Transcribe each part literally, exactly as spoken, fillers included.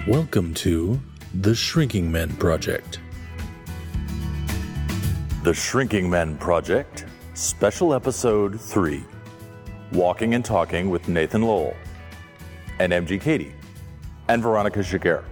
Welcome to The Shrinking Men Project. The Shrinking Men Project, Special Episode three, Walking and Talking with Nathan Lowell, and M G Katie, and Veronica Giguere.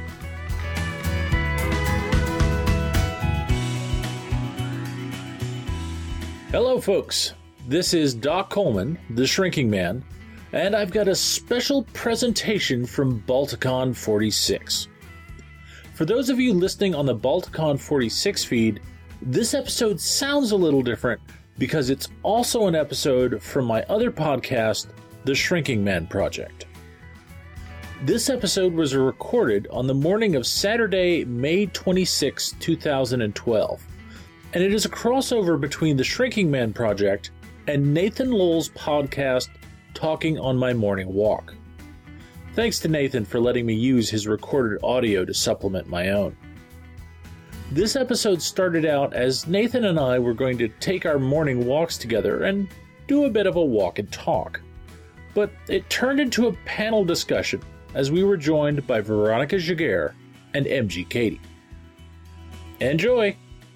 Hello, folks. This is Doc Coleman, the Shrinking Man, and I've got a special presentation from Balticon forty-six. For those of you listening on the Balticon forty-six feed, this episode sounds a little different because it's also an episode from my other podcast, The Shrinking Man Project. This episode was recorded on the morning of Saturday, May twenty-sixth, two thousand twelve, and it is a crossover between The Shrinking Man Project and Nathan Lowell's podcast, Talking on My Morning Walk. Thanks to Nathan for letting me use his recorded audio to supplement my own. This episode started out as Nathan and I were going to take our morning walks together and do a bit of a walk and talk. But it turned into a panel discussion as we were joined by Veronica Giguere and M G Katie. Enjoy!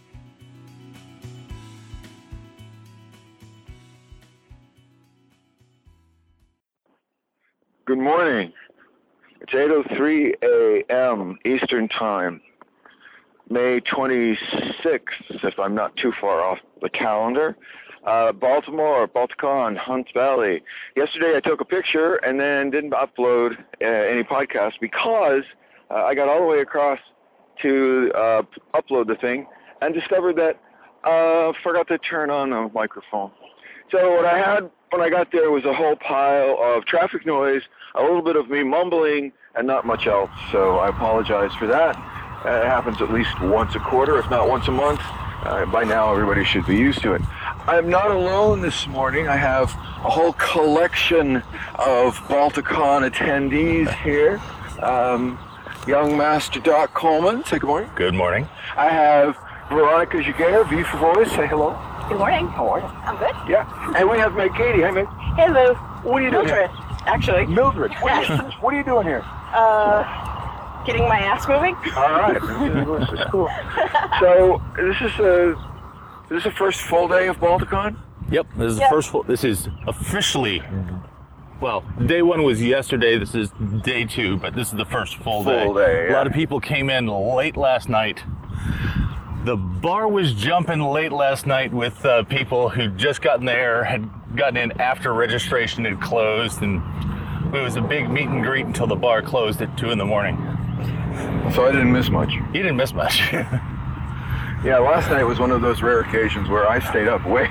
Good morning. It's eight oh three a.m. Eastern Time, May twenty-sixth, if I'm not too far off the calendar. Uh, Baltimore, Balticon, Hunts Valley. Yesterday I took a picture and then didn't upload uh, any podcasts because uh, I got all the way across to uh, upload the thing and discovered that I uh, forgot to turn on a microphone. So what I had when I got there was a whole pile of traffic noise, a little bit of me mumbling, and not much else. So I apologize for that. Uh, it happens at least once a quarter, if not once a month. Uh, by now, everybody should be used to it. I'm not alone this morning. I have a whole collection of Balticon attendees here. Um, young Master Doc Coleman, say good morning. Good morning. I have Veronica Giguere, V for Voice, say hello. Good morning. How are you? I'm good. Yeah. And we have Meg Katie. Hi, Meg. Hello. What are you doing Mildred, here? actually. Mildred. What are, you, what are you doing here? Uh, getting my ass moving. All right. This is cool. So this is a this is the first full day of Balticon. Yep, this is Yep. the first full, this is officially, well, day one was yesterday, this is day two, but this is the first full day. Full day, A lot yeah. of people came in late last night. The bar was jumping late last night with uh, people who'd just gotten there, had gotten in after registration had closed, and it was a big meet and greet until the bar closed at two in the morning. So I didn't miss much. You didn't miss much. Yeah, last night was one of those rare occasions where I stayed up way,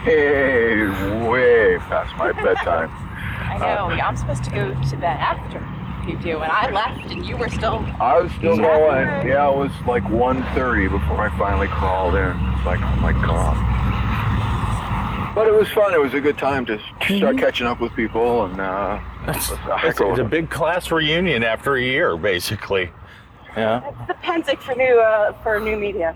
way past my bedtime. I know. I'm supposed to go to bed after you do, and I left, and you were still. I was still Yeah. going. Yeah, it was like one thirty before I finally crawled in. It's like, oh my God. But it was fun. It was a good time to start catching up with people and uh, It's, let's, uh, it's, it's a big class reunion after a year, basically. Yeah. It's the Penzic for new uh, for new media.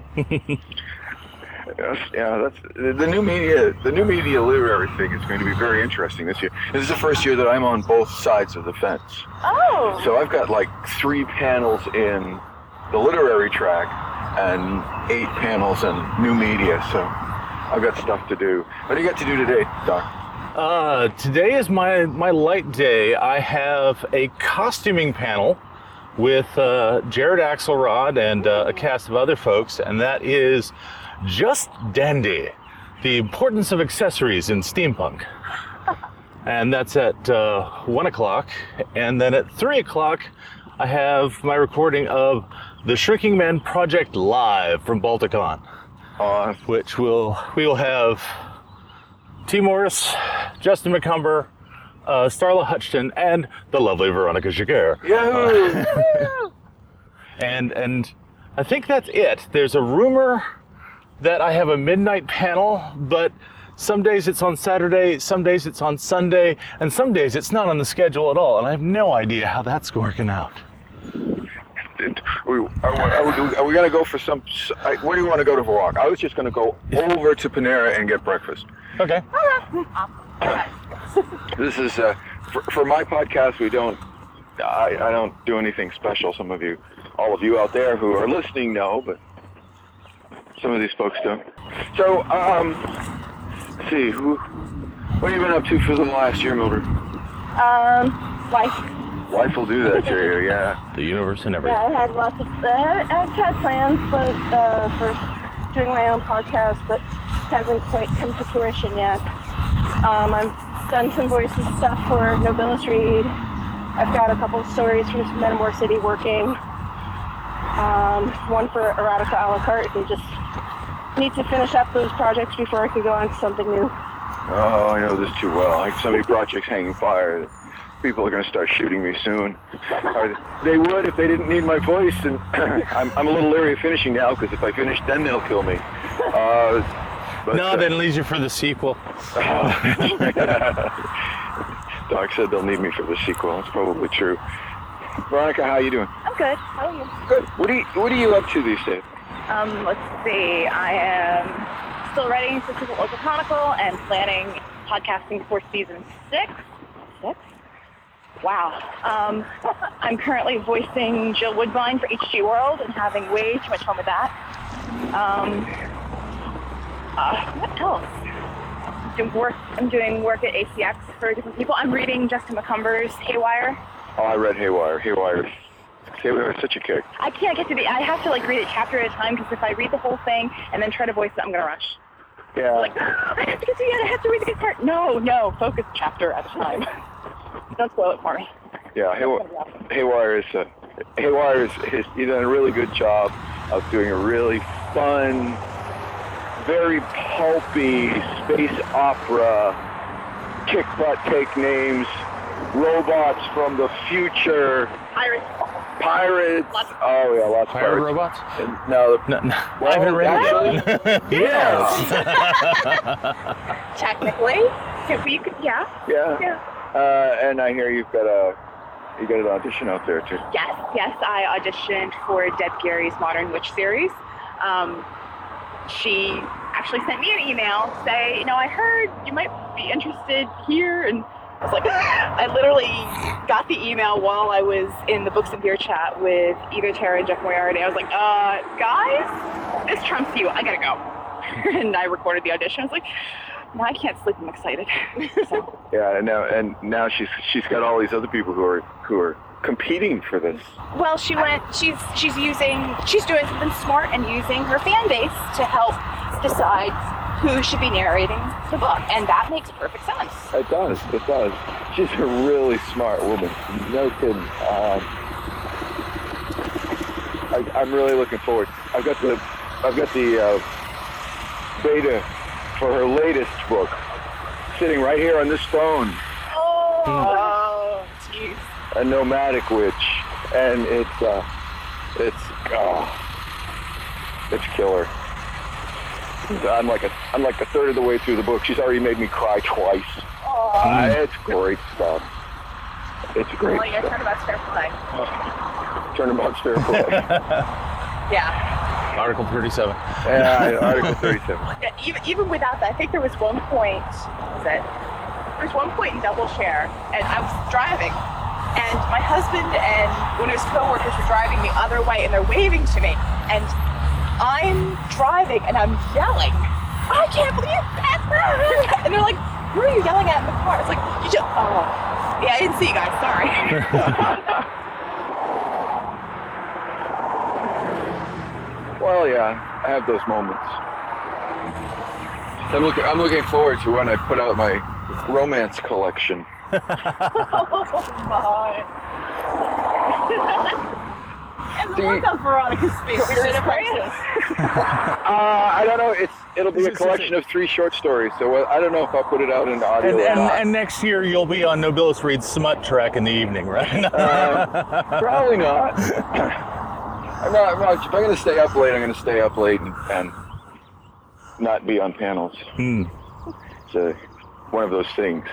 Yes, yeah, that's the, the new media. The new media literary thing is going to be very interesting this year. This is the first year that I'm on both sides of the fence. Oh. So I've got like three panels in the literary track and eight panels in new media. So I've got stuff to do. What do you got to do today, Doc? Uh, today is my, my light day. I have a costuming panel with uh, Jared Axelrod and uh, a cast of other folks, and that is Just Dandy, the importance of accessories in steampunk. And that's at uh, one o'clock. And then at three o'clock, I have my recording of The Shrinking Man Project Live from Balticon, Uh, which will we will have T. Morris, Justin McCumber, uh, Starla Hutchton, and the lovely Veronica Giguere. Yahoo! And and I think that's it. There's a rumor that I have a midnight panel, but some days it's on Saturday, some days it's on Sunday, and some days it's not on the schedule at all, and I have no idea how that's working out. Are we, are we, are we going to go for some... I- Where do you want to go to walk? I was just going to go over to Panera and get breakfast. Okay. This is... Uh, for, for my podcast, we don't I, I don't do anything special. Some of you, all of you out there who are listening know, but some of these folks don't. So, um, let's see, who, what have you been up to for the last year, Mildred? Um, life. Life will do that to you, yeah. The universe and everything. Yeah, I had lots of, uh, I've had plans, but, uh, for doing my own podcast, but hasn't quite come to fruition yet. Um, I've done some voices stuff for Nobilis Read. I've got a couple of stories from Metamor City working. Um, one for Erotica a la carte, and just need to finish up those projects before I can go on to something new. Oh, I know this too well. I have so many projects hanging fire that people are going to start shooting me soon. Or they would if they didn't need my voice, and I'm, I'm a little leery of finishing now, because if I finish, then they'll kill me. Uh, but, No, uh, then leaves you for the sequel. Doc said they'll need me for the sequel. It's probably true. Veronica, how you doing? I'm good. How are you? Good. What are you What are you up to these days? Um, let's see. I am still writing for Super Local Chronicle and planning podcasting for season six. Six? Wow. Um, I'm currently voicing Jill Woodbine for H G World and having way too much fun with that. Um, uh, what else? I'm doing work, I'm doing work at A C X for different people. I'm reading Justin McCumber's Haywire. Oh, I read Haywire. Haywire. Haywire is such a kick. I can't get to the, I have to like read it chapter at a time, because if I read the whole thing and then try to voice it, I'm going to rush. Yeah. Like, I have to get to the end, I have to read the good part. No, no, focus chapter at a time. Don't spoil it for me. Yeah, Haywire, Haywire is a, Haywire is, is he's done a really good job of doing a really fun, very pulpy space opera, kick butt take names, robots from the future, Pirates. pirates. Lots of- oh yeah, lots of Fire pirates. robots? And, no, No, no. Well, I haven't read actually- it. Yes. Technically. Yeah, you could, yeah. yeah. Yeah. Uh, and I hear you've got a you got an audition out there too. Yes, yes, I auditioned for Deb Gary's Modern Witch series. Um, she actually sent me an email say, you know, I heard you might be interested here, and I was like, I literally got the email while I was in the Books and Beer chat with Eva Tara and Jeff Moriarty. I was like, uh, guys, this trumps you. I gotta go. And I recorded the audition. I was like, no, I can't sleep. I'm excited. So. Yeah, and now and now she's she's got all these other people who are who are competing for this. Well, she went. She's she's using. She's doing something smart and using her fan base to help decide who should be narrating the book, and that makes perfect sense. It does. It does. She's a really smart woman. No kidding. Um, I, I'm really looking forward. I've got the I've got the uh, beta for her latest book sitting right here on this phone. Oh, jeez. A Nomadic Witch, and it's uh, it's oh, it's killer. I'm like a I'm like a third of the way through the book. She's already made me cry twice. Uh, it's great stuff. It's great Well, you're stuff. turnabout's fair play. Turnabout's fair play. Yeah. Article thirty-seven. Yeah, Article thirty-seven. Yeah, Even even without that, I think there was one point that there was one point in Double Share, and I was driving, and my husband and one of his coworkers were driving the other way, and they're waving to me, and I'm driving, and I'm yelling, I can't believe that! And they're like, who are you yelling at in the car? It's like, you just, oh, yeah, I didn't see you guys, sorry. Well, yeah, I have those moments. I'm looking. I'm looking forward to when I put out my romance collection. Oh my. And Do you- what's up, Veronica's favorite princess? Uh, I don't know. It's it'll be a collection of three short stories. So uh, I don't know if I'll put it out into audio And, or and, not. and next year you'll be on Nobilis Read's Smut Track in the evening, right? Uh, probably not. I'm not. I'm not- if I'm going to stay up late, I'm going to stay up late and, and not be on panels. Hmm. It's uh, one of those things.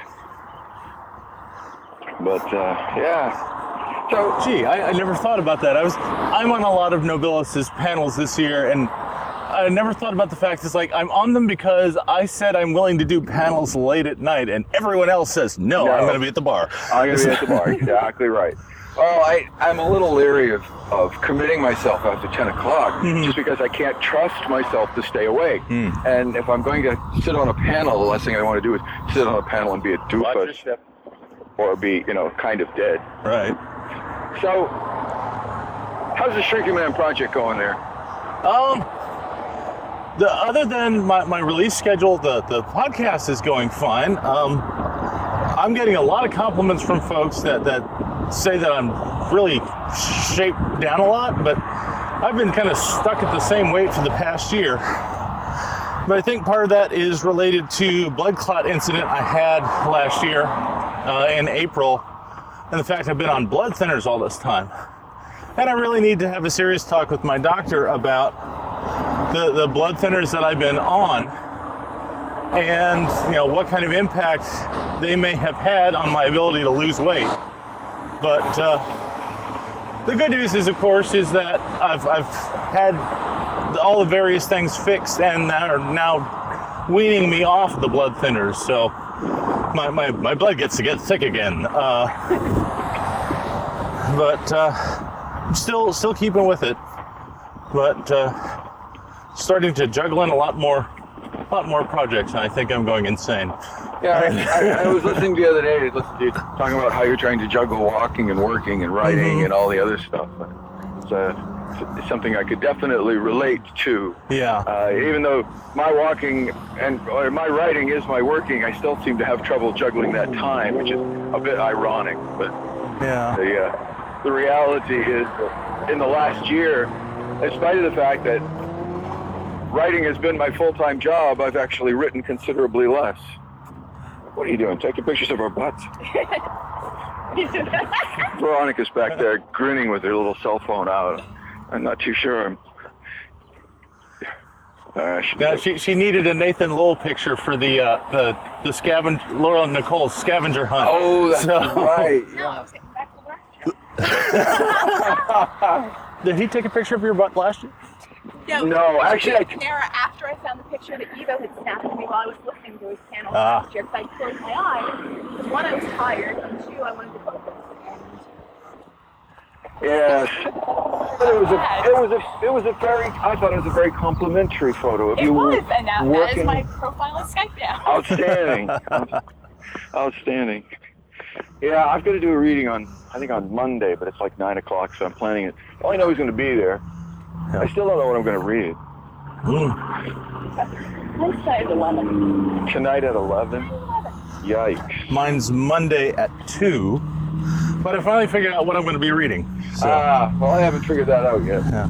But uh, yeah. So Gee, I, I never thought about that. I was, I'm on a lot of Nobilis's panels this year, and I never thought about the fact it's like I'm on them because I said I'm willing to do panels late at night, and everyone else says no. No. I'm going to be at the bar. I'm going to be at the bar. Exactly right. Well, I, I'm a little leery of, of committing myself after ten o'clock Mhm. just because I can't trust myself to stay awake. Mm. And if I'm going to sit on a panel, the last thing I want to do is sit on a panel and be a Watch your doofus step. or be, you know, kind of dead. Right. So, how's the Shrinking Man project going there? Um, the other than my, my release schedule, the, the podcast is going fine. Um, I'm getting a lot of compliments from folks that, that say that I'm really shaped down a lot, but I've been kind of stuck at the same weight for the past year. But I think part of that is related to blood clot incident I had last year uh, in April, and the fact I've been on blood thinners all this time. And I really need to have a serious talk with my doctor about the, the blood thinners that I've been on and, you know, what kind of impact they may have had on my ability to lose weight. But uh, the good news is, of course, is that I've, I've had all the various things fixed and are now weaning me off the blood thinners. So my, my, my blood gets to get thick again. Uh, but uh, I'm still, still keeping with it. But uh, starting to juggle in a lot more a lot more projects, and I think I'm going insane. Yeah, I, I, I was listening the other day, listening to you talking about how you're trying to juggle walking and working and writing Mm-hmm. and all the other stuff. It's, uh, it's something I could definitely relate to. Yeah. Uh, even though my walking and or my writing is my working, I still seem to have trouble juggling that time, which is a bit ironic. But Yeah. the uh, the reality is that in the last year, in spite of the fact that writing has been my full-time job, I've actually written considerably less. What are you doing? Taking pictures of our butts? Veronica's back there grinning with her little cell phone out. I'm not too sure. I'm... Uh, she Yeah, she, she needed a Nathan Lowell picture for the uh, the the scavenger Laura Nicole's scavenger hunt. Oh, that's So- right. No, I was getting back to work. Did he take a picture of your butt last year? Yeah, No, actually, I- Panera after I found the picture that Evo had snapped of me while I was listening to his panel Ah. last year, because I closed my eyes. Because one, I was tired, and two, I wanted to focus. Yes. But it was a, it was a, it was a very, I thought it was a very complimentary photo of It you was, and now that is working. my profile on Skype now. Outstanding. Outstanding. Yeah, I've got to do a reading on, I think on Monday, but it's like nine o'clock, so I'm planning it. I only know he's going to be there. I still don't know what I'm going to read. Let's say eleven. Tonight at eleven? Yikes. Mine's Monday at two, but I finally figured out what I'm going to be reading. So Ah, well, I haven't figured that out yet. yeah.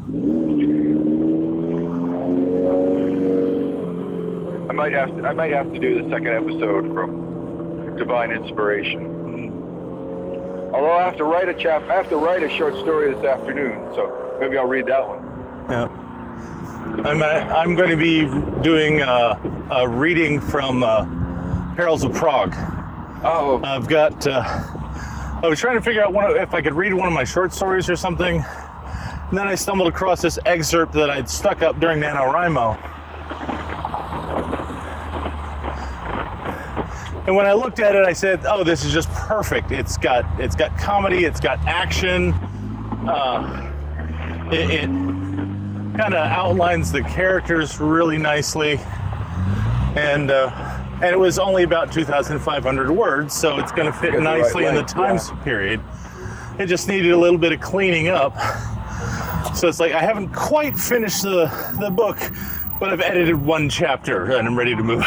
I might have to, I might have to do the second episode from Divine Inspiration. Although I have to write a chap, I have to write a short story this afternoon, so maybe I'll read that one. Yeah. I'm uh, I'm going to be doing uh, a reading from uh, Perils of Prague. Oh, I've got. Uh, I was trying to figure out one of, if I could read one of my short stories or something, and then I stumbled across this excerpt that I'd stuck up during NaNoWriMo. And when I looked at it, I said, "Oh, this is just perfect. It's got it's got comedy, it's got action. Uh, it." it kind of outlines the characters really nicely, and uh, and it was only about two thousand five hundred words, so it's going to fit Get the right nicely in the length, time yeah. period. It just needed a little bit of cleaning up, so it's like I haven't quite finished the the book, but I've edited one chapter and I'm ready to move.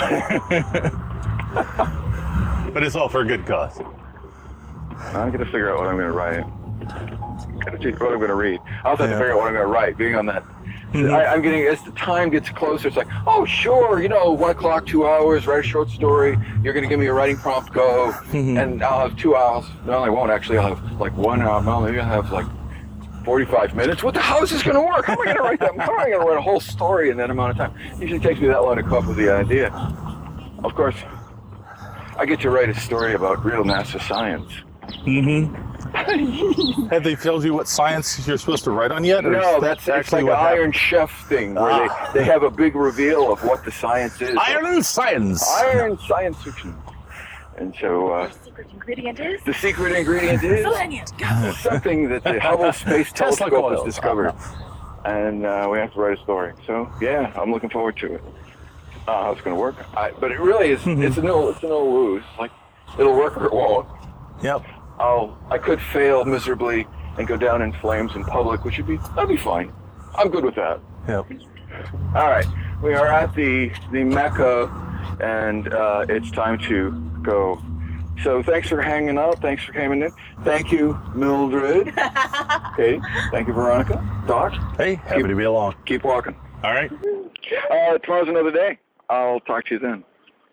But it's all for a good cause. I'm going to figure out what I'm going to write. Got to figure out what I'm going to read. I also have Yeah. to figure out what I'm going to write. Being on that, Mhm. I, I'm getting as the time gets closer. It's like, oh sure, you know, one o'clock, two hours, write a short story. You're going to give me a writing prompt, go, Mhm. and I'll have two hours. No, I won't actually. I'll have like one hour. No, maybe I'll have like forty-five minutes. What the hell is this going to work? How am I going to write that? How am I going to write a whole story in that amount of time? It usually takes me that long to come up with the idea. Of course, I get to write a story about real NASA science. Mm-hmm. Have they told you what science you're supposed to write on yet? Or No, is that that's it's actually like what an Iron happened? Chef thing where Ah. they, they have a big reveal of what the science is. Iron science. Iron science fiction. And so uh, The secret ingredient is the secret ingredient is selenium. Go. something that the Hubble Space Tesla Telescope has coils. discovered. And uh, we have to write a story. So, yeah, I'm looking forward to it. Uh, how it's going to work. I, but it really is, it's a no, it's a no lose. Like, it'll work or it won't. Yep. I'll, I could fail miserably and go down in flames in public, which would be, that'd be fine. I'm good with that. Yep. All right, we are at the, the Mecca, and uh, it's time to go. So thanks for hanging out. Thanks for coming in. Thank you, Mildred. Katie. Thank you, Veronica. Doc. Hey, happy Keep- to be along. Keep walking. All right. Uh, tomorrow's another day. I'll talk to you then.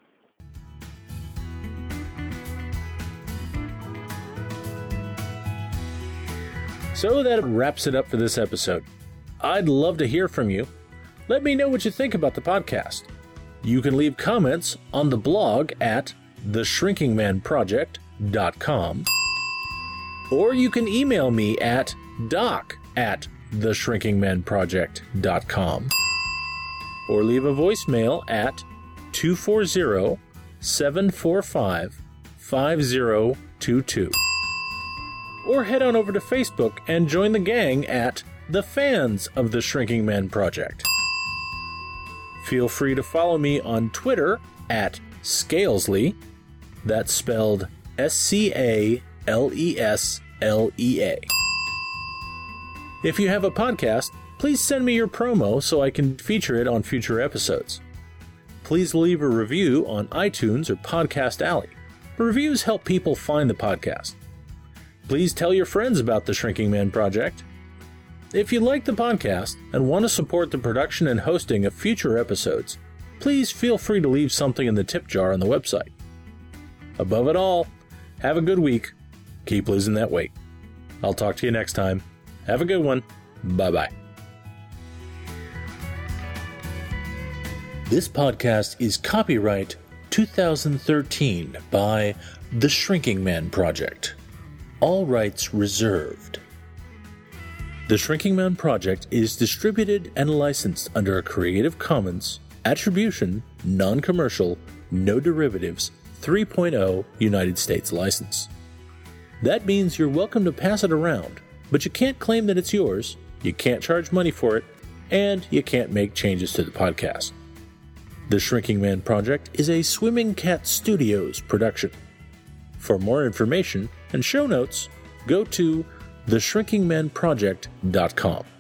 So that wraps it up for this episode. I'd love to hear from you. Let me know what you think about the podcast. You can leave comments on the blog at the shrinking man project dot com, or you can email me at doc at the shrinking man project dot com, or leave a voicemail at two four zero, seven four five, five zero two two. Or head on over to Facebook and join the gang at the Fans of the Shrinking Man Project. Feel free to follow me on Twitter at Scalesley. That's spelled S C A L E S L E A. If you have a podcast, please send me your promo so I can feature it on future episodes. Please leave a review on iTunes or Podcast Alley. Reviews help people find the podcast. Please tell your friends about the Shrinking Man Project. If you like the podcast and want to support the production and hosting of future episodes, please feel free to leave something in the tip jar on the website. Above it all, have a good week. Keep losing that weight. I'll talk to you next time. Have a good one. Bye-bye. This podcast is copyright two thousand thirteen by The Shrinking Man Project. All rights reserved. The Shrinking Man Project is distributed and licensed under a Creative Commons Attribution, Non-Commercial, No Derivatives three point oh United States license. That means you're welcome to pass it around, but you can't claim that it's yours, you can't charge money for it, and you can't make changes to the podcast. The Shrinking Man Project is a Swimming Cat Studios production. For more information and show notes, go to the shrinking man project dot com.